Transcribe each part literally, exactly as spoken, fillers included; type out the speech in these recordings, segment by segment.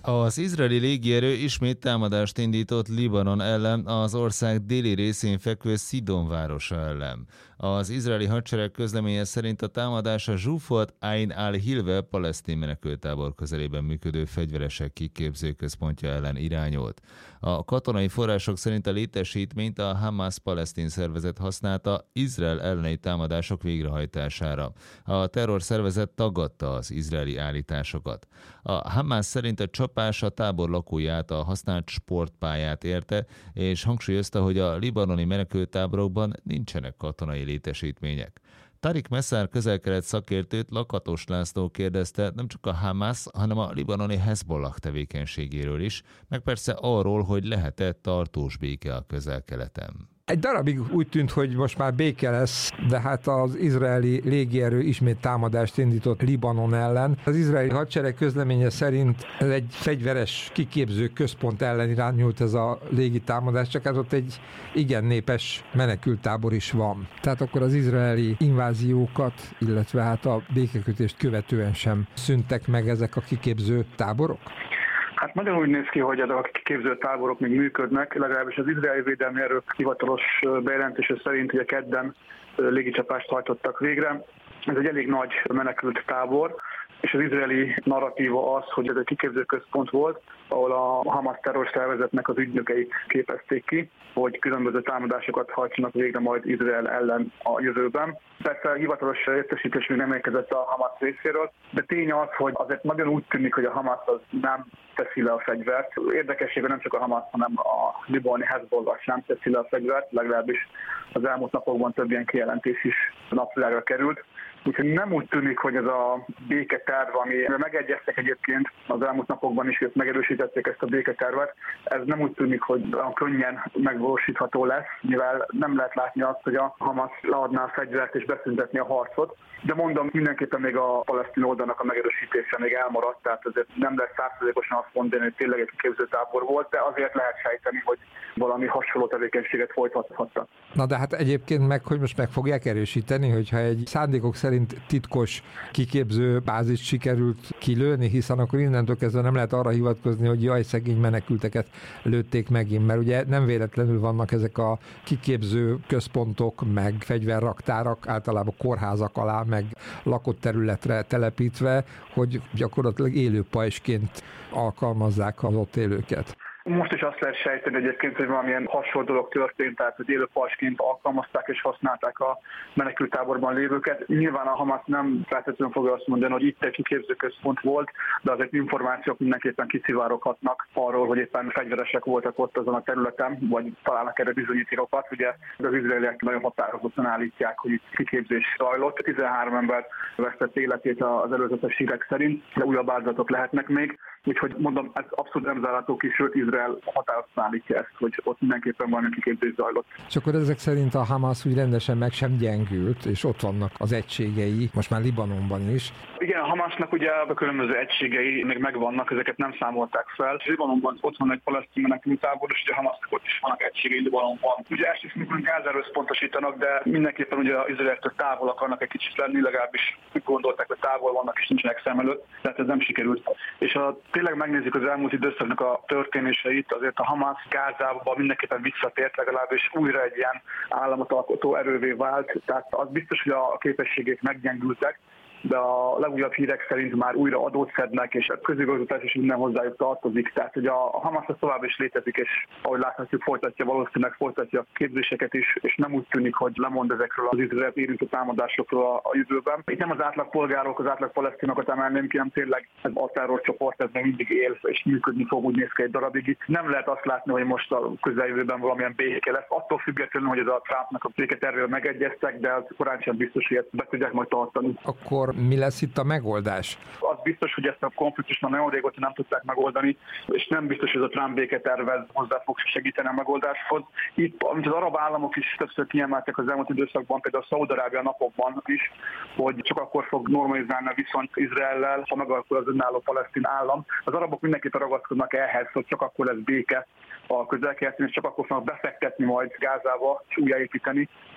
Az izraeli légierő ismét támadást indított Libanon ellen, az ország déli részén fekvő Szidon városa ellen. Az izraeli hadsereg közleménye szerint a támadás a Zsúfolt Ain al-Hilve palesztin menekülttábor közelében működő fegyveresek kiképző központja ellen irányolt. A katonai források szerint a létesítményt a Hamas palesztin szervezet használta Izrael elleni támadások végrehajtására. A terrorszervezet tagadta az izraeli állításokat. A Hamas szerint a csapás a tábor lakói által használt sportpályát érte, és hangsúlyozta, hogy a libanoni menekülttáborokban nincsenek katonai létesítmények. Tariq Messar közel-kelet szakértőt Lakatos László kérdezte nem csak a Hamas, hanem a libanoni Hezbollah tevékenységéről is, meg persze arról, hogy lehet-e tartós béke a közel-keleten. Egy darabig úgy tűnt, hogy most már béke lesz, de hát az izraeli légierő ismét támadást indított Libanon ellen. Az izraeli hadsereg közleménye szerint ez egy fegyveres kiképző központ ellen irányult ez a légi támadás, csak hát ott egy igen népes menekülttábor is van. Tehát akkor az izraeli inváziókat, illetve hát a békekötést követően sem szűntek meg ezek a kiképző táborok? Hát nagyon úgy néz ki, hogy ezek a kiképző táborok még működnek, legalábbis az izraeli védelmi erők hivatalos bejelentése szerint ugye kedden légicsapást hajtottak végre. Ez egy elég nagy menekült tábor, és az izraeli narratíva az, hogy ez egy kiképző központ volt, ahol a Hamas terrorszervezetnek az ügynökei képezték ki, hogy különböző támadásokat hajtsanak végre majd Izrael ellen a jövőben. Persze hivatalos értesítés még nem érkezett a Hamas részéről, de tény az, hogy azért nagyon úgy tűnik, hogy a Hamas az nem teszi le a fegyvert. Érdekessége nem csak a Hamas, hanem a libanoni Hezbollah sem teszi le a fegyvert, legalábbis az elmúlt napokban több ilyen kijelentés is napvilágra került. Úgyhogy nem úgy tűnik, hogy ez a béketerv, ami megegyeztek egyébként az elmúlt napokban is, hogy megerősítették ezt a béketervet, ez nem úgy tűnik, hogy olyan könnyen megvalósítható lesz, mivel nem lehet látni azt, hogy a Hamas leadná a fegyvert és beszüntetni a harcot. De mondom, mindenképpen még a palesztin oldalnak a megerősítése még elmaradt, tehát azért nem lehet százszerzalékosan azt mondani, hogy tényleg egy kiképzőtábor volt, de azért lehet sejteni, hogy valami hasonló tevékenységet folytathatta. Na de hát egyébként meg, hogy most meg fogják erősíteni, hogyha egy szándékok szerint titkos kiképző bázist sikerült kilőni, hiszen akkor innentől kezdve nem lehet arra hivatkozni, hogy jaj, szegény menekülteket lőtték megint, mert ugye nem véletlenül vannak ezek a kiképző központok, meg fegyverraktárak, általában kórházak alá, meg lakott területre telepítve, hogy gyakorlatilag élő pajzsként alkalmazzák az ott élőket. Most is azt lehet sejteni egyébként, hogy valamilyen hasonló dolog történt, tehát hogy élő pajzsként alkalmazták és használták a menekülttáborban lévőket. Nyilván a Hamas nem feltétlenül fogja azt mondani, hogy itt egy kiképzőközpont volt, de azért információk mindenképpen kiszivároghatnak arról, hogy éppen fegyveresek voltak ott azon a területen, vagy találnak erre bizonyítékokat. Ugye az izraeliek nagyon határozottan állítják, hogy itt kiképzés zajlott. tizenhárom ember vesztett életét az előzetes hírek szerint, de újabb áldozatok lehetnek még. Úgyhogy mondom, ez abszolút nem zárható ki, sőt Izrael határozottan állítja ezt, hogy ott mindenképpen valami kiképzés zajlott. És akkor ezek szerint a Hamas úgy rendesen meg sem gyengült, és ott vannak az egységei, most már Libanonban is. Igen, a Hamasnak ugye a különböző egységei még megvannak, ezeket nem számolták fel. Libanonban ott van egy palesztin menekülttábor, és ugye a Hamasnak ott is vannak egységei Libanonban. Ugye elsősorban Gázára összpontosítanak, de mindenképpen ugye az Izraeltől távol akarnak egy kicsit lenni, legalábbis gondolták, hogy távol vannak és nincsenek szem előtt, tehát ez nem sikerült. És ha tényleg megnézzük az elmúlt időszaknak a történéseit, azért a Hamas Gázába mindenképpen visszatért, legalábbis újra egy ilyen államot alkotó erővé vált, tehát az biztos, hogy a képességek meggyengültek, de a legújabb hírek szerint már újra adót szednek, és a közigazgatás is minden hozzájuk tartozik. Tehát, hogy a Hamas tovább is létezik, és ahogy láthatjuk, folytatja, valószínűleg folytatja a képzéseket is, és nem úgy tűnik, hogy lemond ezekről az Izraelt érintő támadásokról a, a jövőben. Itt nem az átlag polgárok, az átlag palesztinokat emelném ki, hanem tényleg ez a terrorcsoport, ez még mindig él, és működni fog, úgy néz ki egy darabig. Itt nem lehet azt látni, hogy most a közeljövőben valamilyen béke lesz. Attól függetlenül, hogy ez a Trumpnak a béketervével megegyeztek, de az korán sem biztos, hogy ezt be tudják majd tartani. Akkor mi lesz itt a megoldás? Az biztos, hogy ezt a konfliktust már nagyon régóta nem tudták megoldani, és nem biztos, hogy ez a Trump béketervez hozzá fog segíteni a megoldáshoz. Itt, amit az arab államok is többször kiemeltek az elmúlt időszakban, például a Szaúd-Arábia napokban is, hogy csak akkor fog normalizálni a viszonyt Izraellel, ha megalakul az önálló palesztin állam. Az arabok mindenképpen ragaszkodnak ehhez, hogy csak akkor lesz béke a közel-keleten, és csak akkor fognak befektetni majd Gázába és újjáépíteni.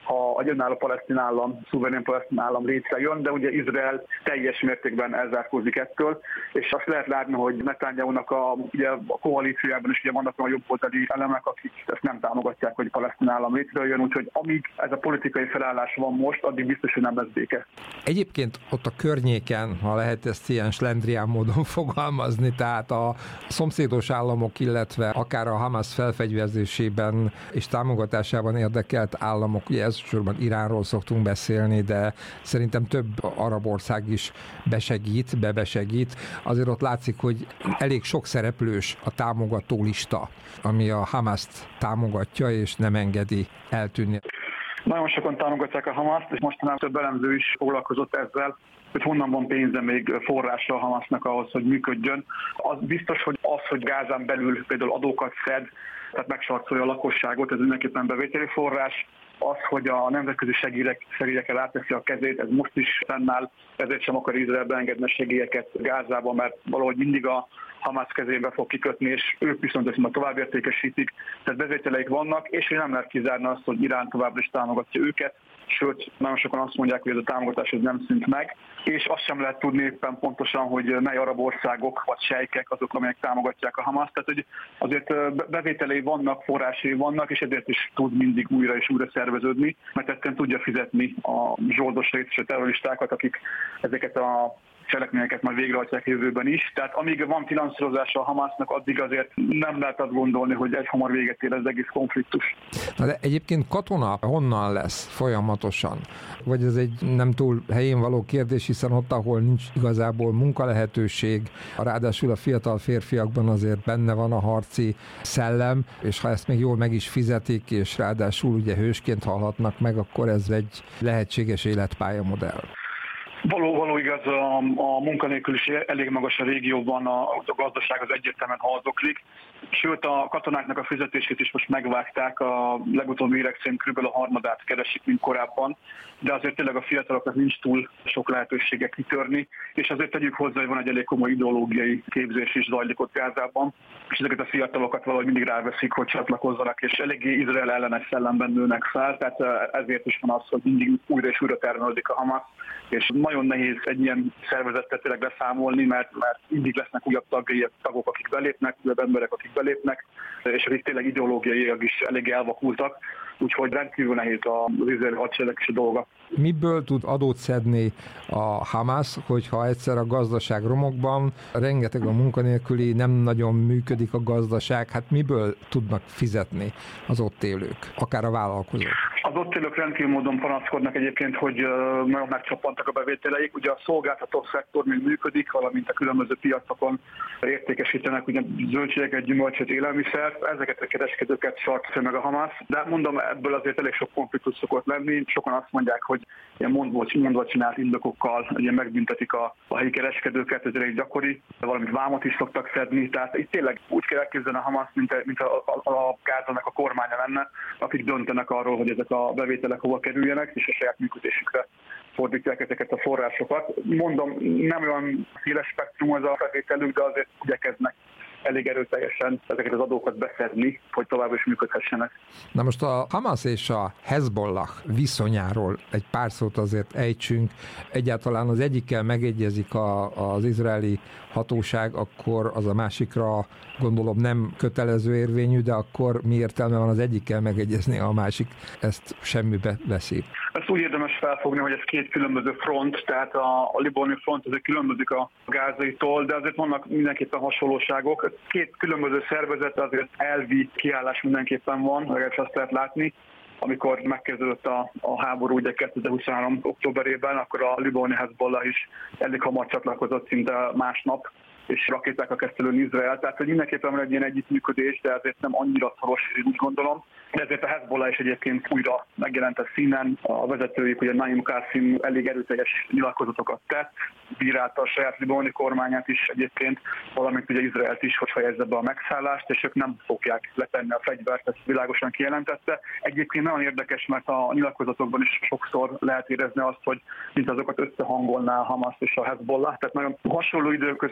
ha egy önálló palesztin állam, szuverén palesztin állam létrejön, de ugye Izrael teljes mértékben elzárkózik ettől, és azt lehet látni, hogy Netanyahu-nak a, ugye, a koalíciójában is ugye vannak a jobboldali elemek, akik ezt nem támogatják, hogy palesztin állam létrejön, úgyhogy amíg ez a politikai felállás van most, addig biztos, hogy nem lesz béke. Egyébként ott a környéken, ha lehet ezt ilyen slendrián módon fogalmazni, tehát a szomszédos államok, illetve akár a Hamas felfegyverzésében és támogatásában érdekelt államok, ugye elsősorban Iránról szoktunk beszélni, de szerintem több arab ország is besegít, bebesegít. Azért ott látszik, hogy elég sok szereplős a támogató lista, ami a Hamaszt támogatja és nem engedi eltűnni. Nagyon sokan támogatják a Hamaszt, és mostanában több elemző is foglalkozott ezzel, hogy honnan van pénze még forrásra a Hamasnak ahhoz, hogy működjön. Az biztos, hogy az, hogy Gázán belül például adókat szed, tehát megsarcolja a lakosságot, ez mindenképpen bevételi forrás. Az, hogy a nemzetközi segélyekkel átteszi a kezét, ez most is fennáll, ezért sem akar Izrael beengedni a segélyeket Gázába, mert valahogy mindig a Hamas kezébe fog kikötni, és ők viszont ezt már tovább értékesítik. Tehát bevételeik vannak, és nem lehet kizárni azt, hogy Irán továbbra is támogatja őket, sőt, nagyon sokan azt mondják, hogy ez a támogatás ez nem szűnt meg, és azt sem lehet tudni éppen pontosan, hogy mely arab országok vagy sejkek azok, amelyek támogatják a Hamaszt. Tehát, hogy azért bevételei vannak, forrásai vannak, és ezért is tud mindig újra és újra szerveződni, mert ettől tudja fizetni a zsoldosait és a terroristákat, akik ezeket a cselekményeket majd végrehajtják jövőben is. Tehát amíg van finanszírozása a Hamasnak, addig azért nem lehet azt gondolni, hogy egyhamar véget ér az egész konfliktus. Na de egyébként katona honnan lesz folyamatosan? Vagy ez egy nem túl helyén való kérdés, hiszen ott, ahol nincs igazából munkalehetőség, ráadásul a fiatal férfiakban azért benne van a harci szellem, és ha ezt még jól meg is fizetik, és ráadásul ugye hősként halhatnak meg, akkor ez egy lehetséges életpályamodell. Való, való igaz, a, a munkanélküliség elég magas a régióban, a, a gazdaság az egyértelműen halzoklik, sőt a katonáknak a fizetését is most megvágták, a legutóbbi hírek szerint kb. A harmadát keresik, mint korábban, de azért tényleg a fiataloknak nincs túl sok lehetősége kitörni, és azért tegyük hozzá, hogy van egy elég komoly ideológiai képzés is zajlik ott Gázában, és ezeket a fiatalokat valahogy mindig ráveszik, hogy csatlakozzanak, és eléggé Izrael ellenes szellemben nőnek fel, tehát ezért is van az, hogy mindig újra és újra termelődik a Hamas, és nagyon nehéz egy ilyen szervezettel tényleg leszámolni, mert, mert mindig lesznek újabb tagjai, tagok, akik belépnek, újabb emberek, akik belépnek, és akik tényleg ideológiaiak is elég elvakultak, úgyhogy rendkívül nehéz az izraeli hadseregnek is a dolga. Miből tud adót szedni a Hamas, hogyha egyszer a gazdaság romokban, rengeteg a munkanélküli, nem nagyon működik a gazdaság, hát miből tudnak fizetni az ott élők, akár a vállalkozók? Az ott élők rendkívül módon panaszkodnak egyébként, hogy nagyon megcsappantak a bevételeik. Ugye a szolgáltató szektor még működik, valamint a különböző piacokon értékesítenek ugye zöldségeket, gyümölcsöt, élelmiszert. Ezeket a kereskedőket sarkítja meg a Hamas. De mondom, ebből azért elég sok konfliktus szokott lenni. Sokan azt mondják, hogy ilyen mondva, mondva csinált indokokkal ugye megbüntetik a, a helyi kereskedőket, ez elég gyakori, valamint vámot is szoktak szedni. Tehát itt tényleg úgy kell elképzelni a Hamas, mint, mint a, a, a Gázának a kormánya lenne, akik döntenek arról, hogy ezek a bevételek hova kerüljenek, és a saját működésükre fordítják ezeket a forrásokat. Mondom, nem olyan széles spektrum az a bevételük, de azért igyekeznek elég erőteljesen ezeket az adókat beszedni, hogy tovább is működhessenek. Na most a Hamas és a Hezbollah viszonyáról egy pár szót azért ejtsünk. Egyáltalán az egyikkel megegyezik a, az izraeli hatóság, akkor az a másikra gondolom nem kötelező érvényű, de akkor mi értelme van az egyikkel megegyezni, a másik ezt semmibe veszi? Ezt úgy érdemes felfogni, hogy ez két különböző front, tehát a, a libanoni front azért különbözik a gázaitól, de azért vannak mindenképpen hasonlóságok. Két különböző szervezet, azért elvi kiállás mindenképpen van, legalábbis azt lehet látni. Amikor megkezdődött a, a háború ugye kétezer-huszonhárom októberében, akkor a libanoni Hezbollah is elég hamar csatlakozott szinte másnap, és rakétákkal kezdte lőni Izrael. Tehát, hogy mindenképpen van egy ilyen együttműködés, de azért nem annyira szoros, úgy gondolom. De ezért a Hezbollah is egyébként újra megjelent a színen. A vezetőjük, ugye Naim Qasim elég erőteljes nyilatkozatokat tett, bírálta a saját libanoni kormányát is egyébként, valamint ugye Izraelt is, hogy fejezze be a megszállást, és ők nem fogják letenni a fegyvert, ezt világosan kijelentette. Egyébként nagyon érdekes, mert a nyilatkozatokban is sokszor lehet érezni azt, hogy mint azokat összehangolná a Hamas és a Hezbollah. Tehát nagyon hasonló időközönként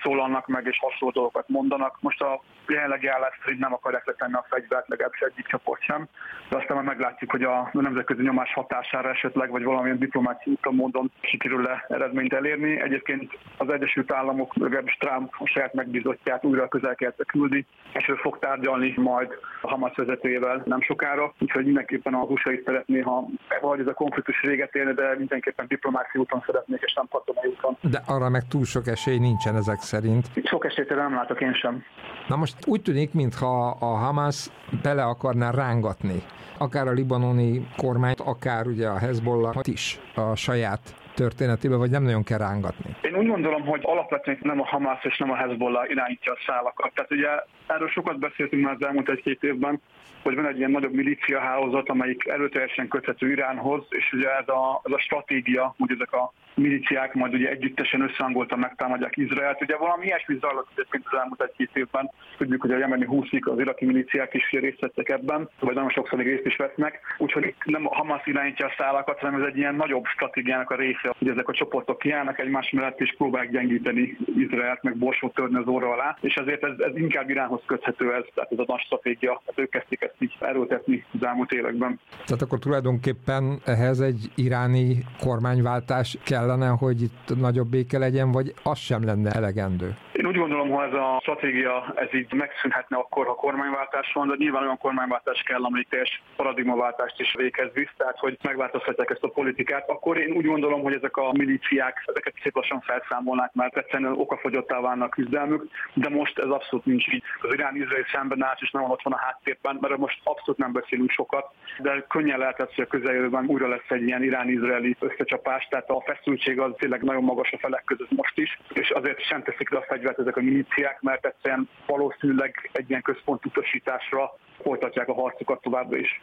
szólalnak meg, és hasonló dolgokat mondanak. Most a jelenlegi állás szerint nem akarják letenni a fegyvert, legalábbis egyik csoport sem, de aztán majd meglátjuk, hogy a nemzetközi nyomás hatására esetleg, vagy valamilyen diplomáciai úton módon sikerül-e eredményt elérni. Egyébként az Egyesült Államok, legalábbis Trump a saját megbízottját újra a Közel-Keletre küldi, és ő fog tárgyalni majd a Hamas vezetőjével nem sokára, úgyhogy mindenképpen a hú es á is szeretné, ha valahogy ez a konfliktus véget érne, de mindenképpen diplomáciai úton szeretnék, és nem katonai úton. De arra meg túl sok esély nincsen ezek szerint. Sok esélyt nem látok én sem. Na most úgy tűnik, mintha a Hamas bele akarná rángatni akár a libanoni kormányt, akár ugye a Hezbollah is a saját történetébe, vagy nem nagyon kell rángatni? Én úgy gondolom, hogy alapvetően nem a Hamas és nem a Hezbollah irányítja a szálakat. Tehát ugye erről sokat beszéltünk már az elmúlt egy-két évben, hogy van egy ilyen nagyobb milíciahálózat, amelyik erőteljesen köthető Iránhoz, és ugye ez a, ez a stratégia, hogy ezek a milíciák majd ugye együttesen összehangoltan megtámadják Izraelt. Ugye valami ilyesmi zajlott egyébként az elmúlt egy-két évben. Tudjuk, hogy a jemeni húszik, az iraki milíciák is részt vettek ebben, vagy nagyon sokszor még részt is vesznek. Úgyhogy itt nem a Hamas irányítja a szálakat, hanem ez egy ilyen nagyobb stratégiának a része, hogy ezek a csoportok kiállnak egymás mellett és próbálják gyengíteni Izraelt, meg borsót törni az orra alá. És ezért ez, ez inkább Iránhoz köthető, ez, tehát ez a nagy stratégia. Hát ők kezdték ezt így erőltetni az elmúlt években. Tehát akkor tulajdonképpen ehhez egy iráni kormányváltás kellene, hogy itt nagyobb béke legyen, vagy az sem lenne elegendő? Én úgy gondolom, hogy ez a stratégia ez így megszűnhetne akkor, ha kormánywáltás van, de nyilván olyan kormánywáltás kell, amelyik teljes paradigmaváltást is véghez visz, tehát hogy megváltoztatják ezt a politikát. Akkor én úgy gondolom, hogy ezek a milíciák ezeket szép lassan felszámolnák, mert egyszerűen okafogyottá válnak küzdelmük, de most ez abszolút nincs így. Az Irán-Izrael szembenállás is nagyon ott van a háttérben, mert most abszolút nem beszélünk sokat, de könnyen lehet, hogy a közeljövőben újra lesz egy ilyen irán-izraeli összecsapás, tehát a feszültség az tényleg nagyon magas a felek között most is, és azért sem teszik le a fegyvert ezek a milíciák, mert egyszerűen valószínűleg egy ilyen központutasításra folytatják a harcukat továbbra is.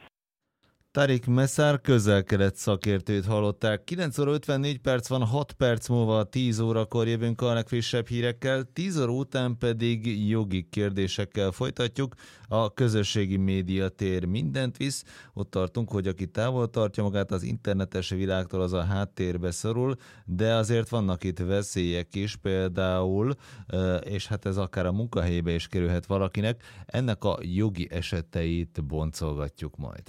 Tariq Messar közel-kelet szakértőt hallották. kilenc óra ötvennégy perc van, hat perc múlva tíz órakor jövünk a legfrissebb hírekkel, tíz óra után pedig jogi kérdésekkel folytatjuk. A közösségi médiatér mindent visz. Ott tartunk, hogy aki távol tartja magát az internetes világtól, az a háttérbe szorul, de azért vannak itt veszélyek is, például, és hát ez akár a munkahelyébe is kerülhet valakinek, ennek a jogi eseteit boncolgatjuk majd.